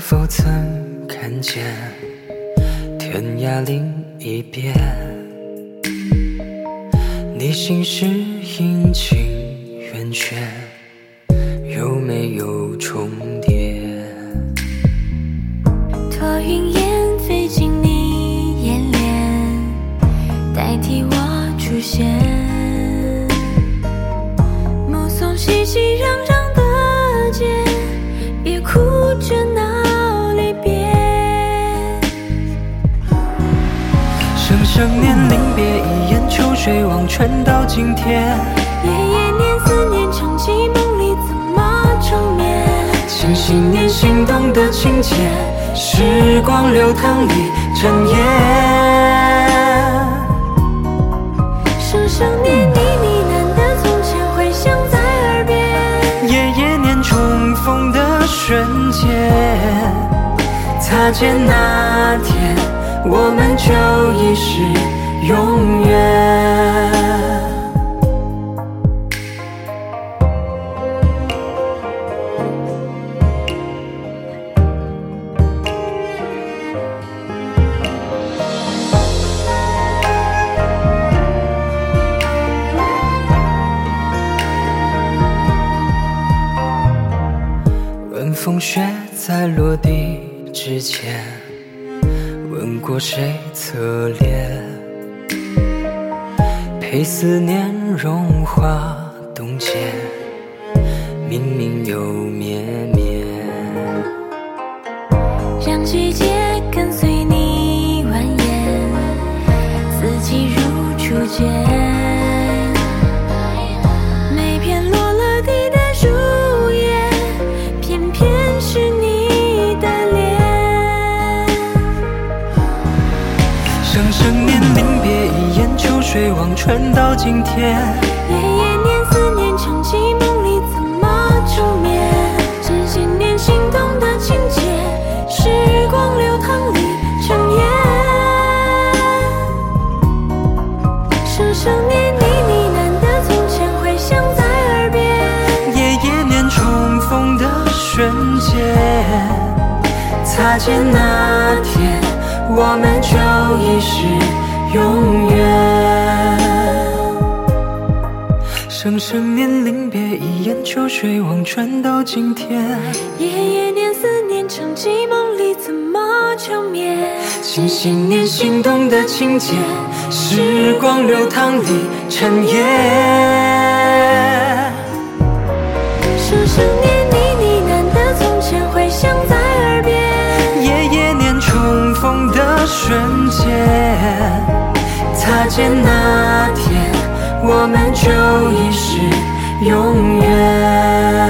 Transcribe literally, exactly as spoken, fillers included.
否曾看见天涯另一边？你心事阴晴圆缺，有没有重叠？ 托云烟飞进你眼帘，代替我出现。目送熙熙攘攘的街，别哭着闹离别。 生生年临别，一眼秋水望穿到今天。 夜夜念思念，长期梦里怎么成眠？ 心心念心动的情节，时光流淌里展颜。 声声念你呢喃的从前，回响在耳边。 夜夜念重逢的瞬间，擦肩那天，我们就已是永远。问风雪在落地之前，问过谁侧脸？陪思念融化冻结，明明又绵绵。 让季节跟随你蜿蜒，四季如初见。每片落了地的树叶，偏偏是你的脸。 生生年临别，一眼秋水望穿到今天。 夜夜念思念，长期梦里怎么成眠？真心念心动的情节，时光流淌里成烟。声声念你呢喃的从前，回响在耳边。 夜夜念重逢的瞬间，擦肩那天，我们就已是永远。生生年临别，一眼秋水望穿到今天。 夜夜念思念，长期梦里怎么成眠？ 心心念心动的情节，时光流淌里沉淀。 声声念你呢喃的从前，回响在耳边。 夜夜念重逢的瞬间，擦肩那天，我们就已是永远。